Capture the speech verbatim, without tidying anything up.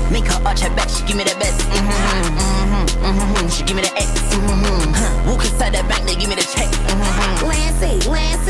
Make her arch her back, she give me the best. Mm-hmm, mm-hmm, mm-hmm. She give me the X. Mm-hmm. Walk inside that bank, they give me the check. Mm-hmm. Lancy, Lancy.